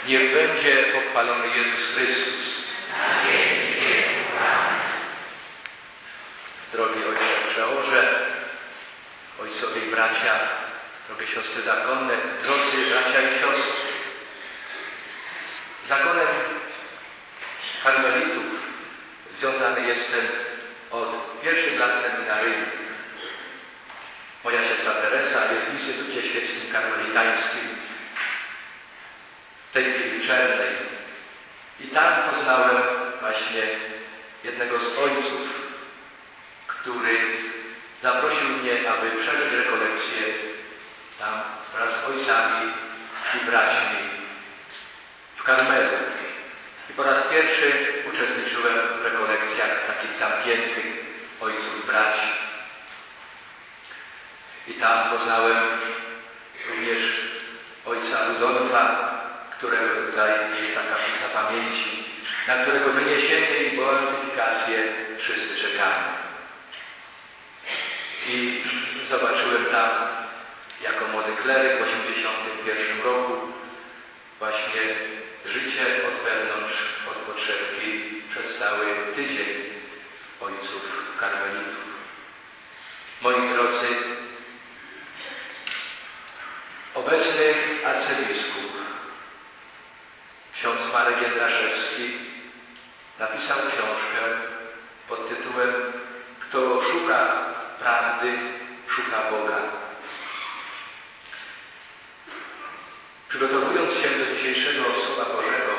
Niech będzie pochwalony Jezus Chrystus. Drogi Ojcze Przeorze, ojcowie i bracia, drogie siostry zakonne, drodzy bracia i siostry. Zakonem karmelitów związany jestem od pierwszych lat seminaryjnych. Moja siostra Teresa jest w Instytucie Świeckim Karmelitańskim w tej chwili w Czernej. I tam poznałem właśnie jednego z ojców, który zaprosił mnie, aby przeżyć rekolekcję tam wraz z ojcami i braćmi w Karmelu. I po raz pierwszy uczestniczyłem w rekolekcjach takich zamkniętych ojców i braci. I tam poznałem również ojca Rudolfa, którego tutaj jest ta kaplica pamięci, na którego wyniesienie i beatyfikację wszyscy czekamy. I zobaczyłem tam jako młody kleryk w 1981 roku właśnie życie od wewnątrz, od podszewki przez cały tydzień ojców karmelitów. Moi drodzy, obecny arcybiskup, ksiądz Marek Jędraszewski, napisał książkę pod tytułem „Kto szuka prawdy, szuka Boga”. Przygotowując się do dzisiejszego Słowa Bożego,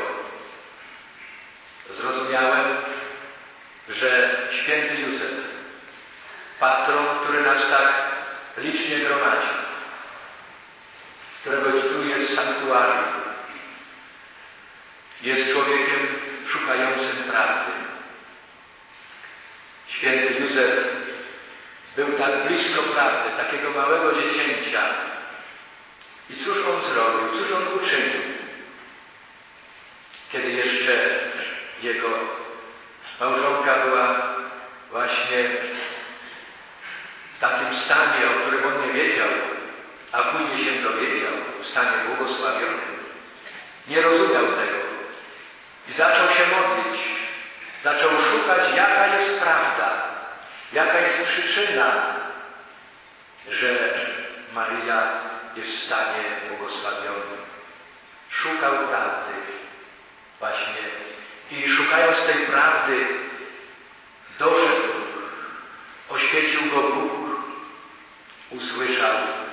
zrozumiałem, że święty Józef, patron, który nas tak licznie gromadzi, którego tu jest sanktuarium, jest człowiekiem szukającym prawdy. Święty Józef był tak blisko prawdy, takiego małego dziecięcia. I cóż on zrobił? Cóż on uczynił? Kiedy jeszcze jego małżonka była właśnie w takim stanie, o którym on nie wiedział, a później się dowiedział, w stanie błogosławionym. Nie rozumiał tego. I zaczął się modlić. Zaczął szukać, jaka jest prawda, jaka jest przyczyna, że Maryja jest w stanie błogosławionym. Szukał prawdy właśnie i szukając tej prawdy doszedł, oświecił go Bóg, usłyszał: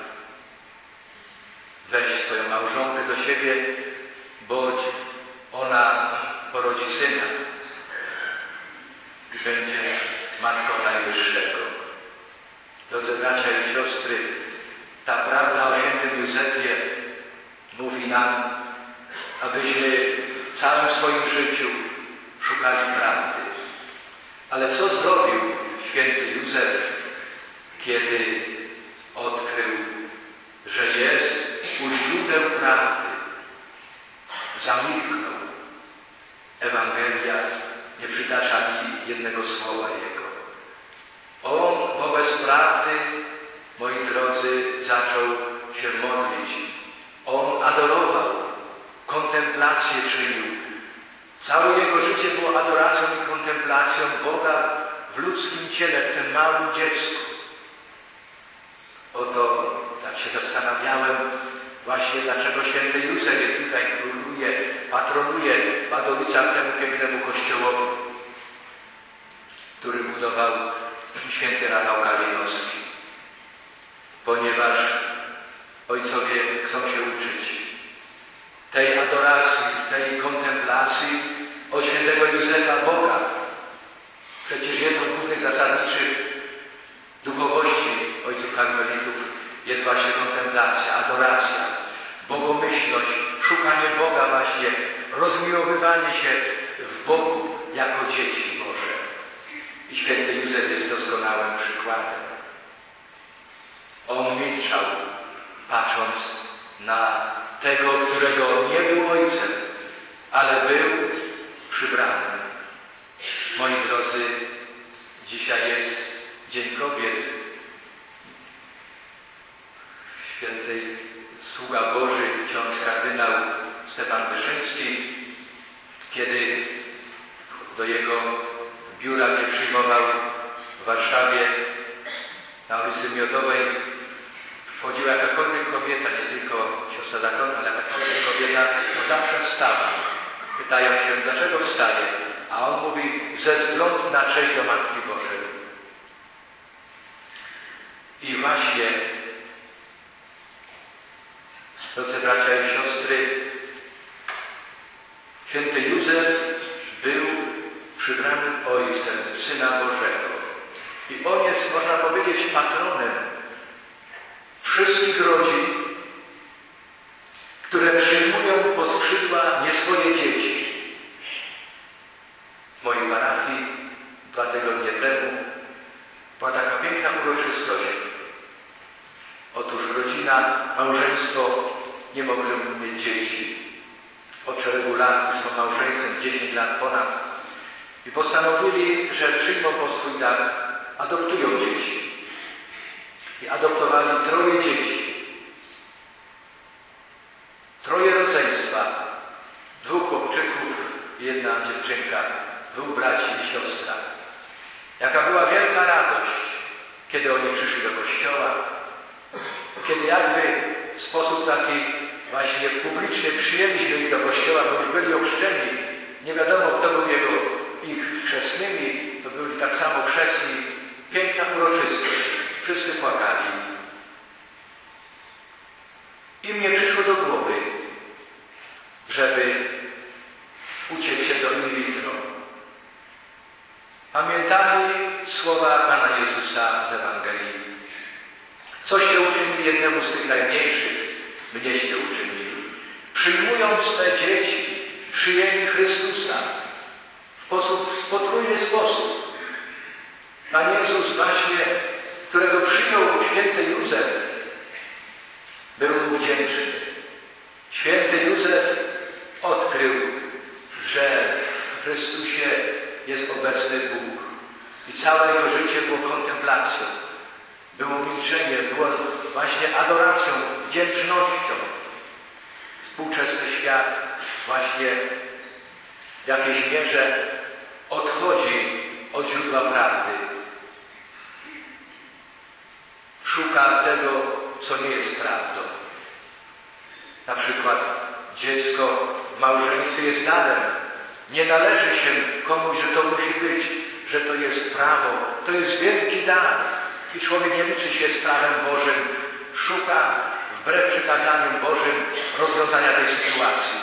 weź swoją małżonkę do siebie, bądź ona porodzi syna i będzie matką Najwyższego. Drodzy bracia i siostry, ta prawda o świętym Józefie mówi nam, abyśmy w całym swoim życiu szukali prawdy. Ale co zrobił święty Józef, kiedy odkrył, że jest u źródeł prawdy? Zamilknął. Ewangelia nie przytacza mi jednego słowa jego. On wobec prawdy, moi drodzy, zaczął się modlić. On adorował, kontemplację czynił. Całe jego życie było adoracją i kontemplacją Boga w ludzkim ciele, w tym małym dziecku. Oto tak się zastanawiałem właśnie, dlaczego święty Józef tutaj króluje, patronuje w Badowicach temu pięknemu kościołowi, który budował święty Rafał Kalinowski. Ponieważ ojcowie chcą się uczyć tej adoracji, tej kontemplacji od świętego Józefa Boga. Przecież jedną z głównych zasadniczych duchowości ojców karmelitów jest właśnie kontemplacja, adoracja, bogomyślność, szukanie Boga właśnie, rozmiłowywanie się w Bogu jako dzieci Boże. I święty Józef jest doskonałym przykładem. On milczał, patrząc na tego, którego nie był ojcem, ale był przybranym. Moi drodzy, dzisiaj jest Dzień Kobiet. Świętej Sługa Boży, ksiądz kardynał Stefan Wyszyński, kiedy do jego biura, gdzie przyjmował w Warszawie na ulicy Miodowej, wchodziła jakakolwiek kobieta, nie tylko siostra zakonna, ale jakakolwiek kobieta, to zawsze wstała. Pytają się, dlaczego wstaje? A on mówi, ze względu na cześć do Matki Bożej. I właśnie, drodzy bracia i siostry, święty Józef był przybranym ojcem Syna Bożego. I on jest, można powiedzieć, patronem wszystkich rodzin, które przyjmują pod skrzydła nie swoje dzieci. W mojej parafii 2 tygodnie temu była taka piękna uroczystość. Otóż rodzina, małżeństwo nie mogły mieć dzieci. Od szeregu lat już są małżeństwem, 10 lat ponad. I postanowili, że przyjmą pod swój dach, adoptują dzieci. I adoptowali 3 dzieci. 3 rodzeństwa. 2 chłopczyków i 1 dziewczynka. 2 braci i siostra. Jaka była wielka radość, kiedy oni przyszli do kościoła, kiedy jakby w sposób taki właśnie publicznie przyjęliśmy ich do kościoła, bo już byli ochrzczeni. Nie wiadomo, kto był ich chrzestnymi, to byli tak samo chrzestni. Piękna uroczystość. Wszyscy płakali. Im nie przyszło do głowy, żeby uciec się do in vitro. Pamiętali słowa Pana Jezusa z Ewangelii. Coście uczynili jednemu z tych najmniejszych, mnieście uczynili. Przyjmując te dzieci, przyjęli Chrystusa w potrójny sposób. Pan Jezus właśnie, którego przyjął święty Józef, był mu wdzięczny. Święty Józef odkrył, że w Chrystusie jest obecny Bóg. I całe jego życie było kontemplacją, było milczeniem, było właśnie adoracją, wdzięcznością. Współczesny świat właśnie w jakiejś mierze odchodzi od źródła prawdy. Szuka tego, co nie jest prawdą. Na przykład dziecko w małżeństwie jest darem. Nie należy się komuś, że to musi być, że to jest prawo. To jest wielki dar. I człowiek nie liczy się z prawem Bożym. Szuka wbrew przykazaniom Bożym rozwiązania tej sytuacji.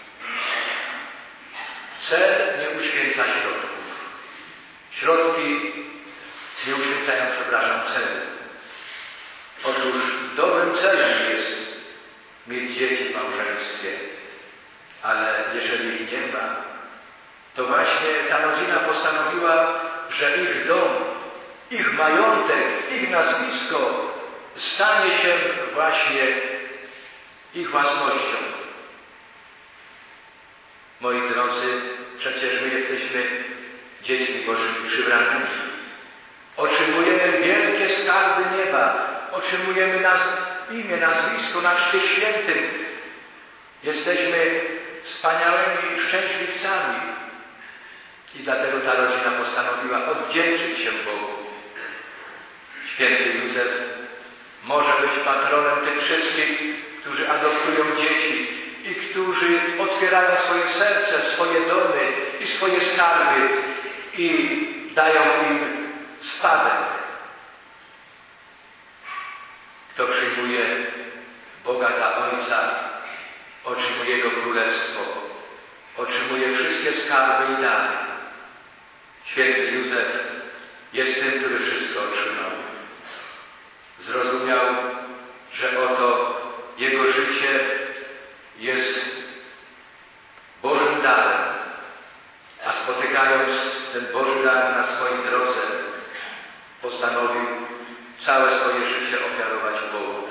Cel nie uświęca środków. Środki nie uświęcają, celu. Otóż dobrym celem jest mieć dzieci w małżeństwie, ale jeżeli ich nie ma, to właśnie ta rodzina postanowiła, że ich dom, ich majątek, ich nazwisko stanie się właśnie ich własnością. Moi drodzy, przecież my jesteśmy dziećmi Bożymi przybranymi. Otrzymujemy wielkie skarby nieba. Otrzymujemy imię, nazwisko na Chrzcie Świętym. Jesteśmy wspaniałymi szczęśliwcami. I dlatego ta rodzina postanowiła odwdzięczyć się Bogu. Święty Józef może być patronem tych wszystkich, którzy adoptują dzieci i którzy otwierają swoje serce, swoje domy i swoje skarby i dają im spadek. Kto przyjmuje Boga za Ojca, otrzymuje Jego Królestwo, otrzymuje wszystkie skarby i dary. Święty Józef jest tym, który wszystko otrzymał. Zrozumiał, że oto jego życie jest Bożym darem, a spotykając ten Boży dar na swojej drodze, postanowił całe swoje życie ofiarować Bogu.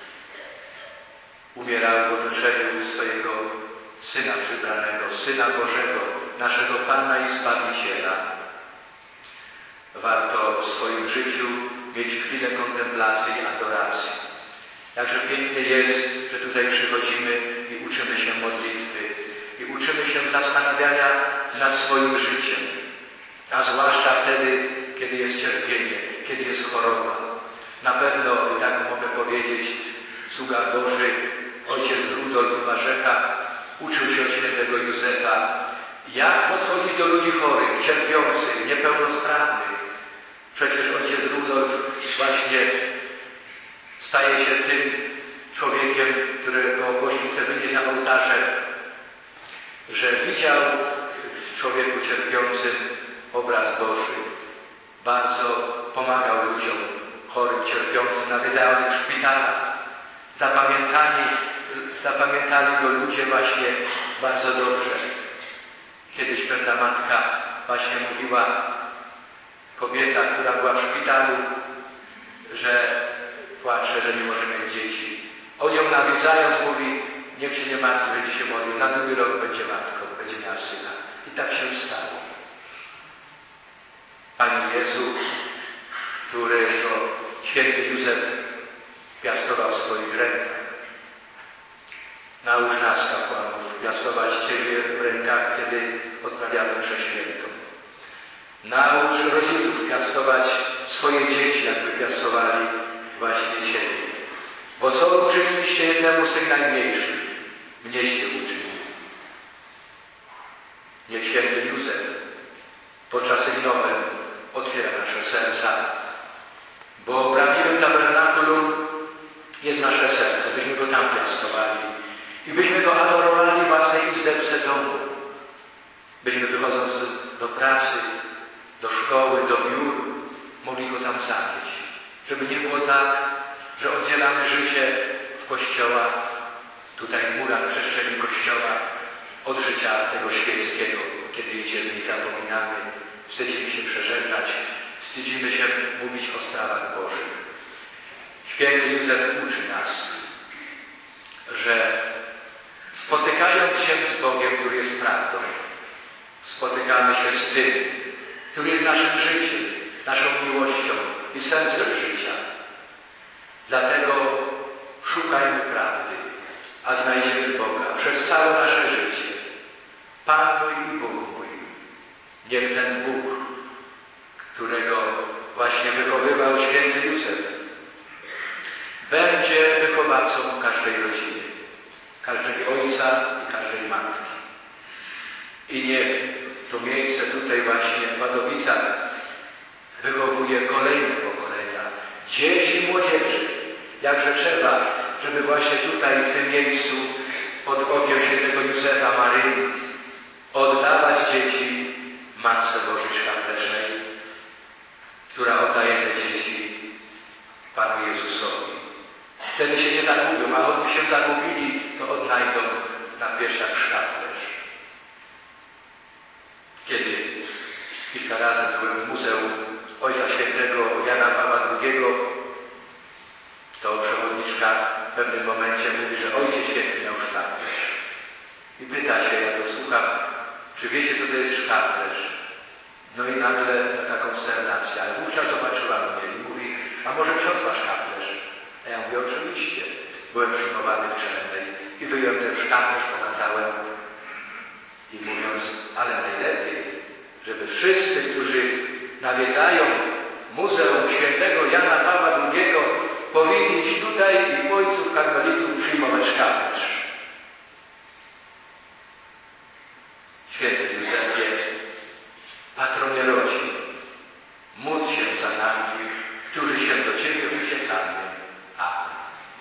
Umierał w otoczeniu swojego Syna przybranego, Syna Bożego, naszego Pana i Zbawiciela. Warto w swoim życiu mieć chwilę kontemplacji i adoracji. Jakże pięknie jest, że tutaj przychodzimy i uczymy się modlitwy i uczymy się zastanawiania nad swoim życiem, a zwłaszcza wtedy, kiedy jest cierpienie, kiedy jest choroba. Na pewno, tak mogę powiedzieć, sługa Boży, ojciec Rudolf Warzecha uczył się od świętego Józefa, jak podchodzić do ludzi chorych, cierpiących, niepełnosprawnych. Przecież ojciec Rudolf właśnie staje się tym człowiekiem, którego Kościół chce wynieść na ołtarze, że widział w człowieku cierpiącym obraz Boży. Bardzo pomagał ludziom chorym, cierpiącym, nawiedzając ich w szpitalach. Zapamiętali go ludzie właśnie bardzo dobrze. Kiedyś pewna matka właśnie mówiła, kobieta, która była w szpitalu, że płacze, że nie może mieć dzieci. On ją nawiedzając mówi, niech się nie martwi, będzie się modlił, na drugi rok będzie matką, będzie miała syna. I tak się stało. Panie Jezu, którego święty Józef piastował w swoich rękach. Naucz nas, kapłanów, piastować Ciebie w rękach, kiedy odprawiamy mszę świętą. Naucz rodziców piastować swoje dzieci, jakby piastowali właśnie Ciebie. Bo co uczyniliście jednemu z tych najmniejszych, mnieście uczynili. Niech święty Józef podczas tych nowen otwiera nasze serca, bo prawdziwym tabernakulum jest nasze serce, byśmy go tam piastowali i byśmy go adorowali w własnej izdebce domu. Byśmy wychodząc do pracy, do szkoły, do biur, mogli go tam zanieść. Żeby nie było tak, że oddzielamy życie w kościołach, tutaj w murach przestrzeni kościoła, od życia tego świeckiego, kiedy jedziemy i zapominamy, wstydzimy się przeżegnać, wstydzimy się mówić o sprawach Bożych. Święty Józef uczy nas, że spotykając się z Bogiem, który jest prawdą, spotykamy się z tym, który jest naszym życiem, naszą miłością i sensem życia. Dlatego szukajmy prawdy, a znajdziemy Boga przez całe nasze życie. Pan mój i Bóg mój. Niech ten Bóg, którego właśnie wychowywał święty Józef, będzie wychowawcą każdej rodziny, każdego ojca i każdej matki. I niech to miejsce tutaj właśnie w Wadowicach wychowuje kolejne pokolenia, dzieci i młodzieży. Jakże trzeba, żeby właśnie tutaj w tym miejscu pod okiem świętego Józefa Maryi oddawać dzieci Matce Bożej Świątecznej, która oddaje te dzieci Panu Jezusowi. Wtedy się nie zagubią, a choćby się zagubili, to odnajdą na piersiach szkaplerz. Kiedy kilka razy byłem w Muzeum Ojca Świętego Jana Pawła II, to przewodniczka w pewnym momencie mówi, że Ojciec Święty miał szkaplerz. I pyta się, ja to słucham, czy wiecie, co to jest szkaplerz? No i nagle taka konsternacja. Ale wówczas zobaczyła mnie i mówi, a może ksiądz ma szkaplerz? A ja mówię, oczywiście. Byłem przyjmowany w Czernej i wyjąłem ten szkaplerz, pokazałem i mówiąc, ale najlepiej, żeby wszyscy, którzy nawiedzają Muzeum Świętego Jana Pawła II, powinni iść tutaj i ojców karmelitów przyjmować szkaplerz. Święty Józefie, patronie rodzin,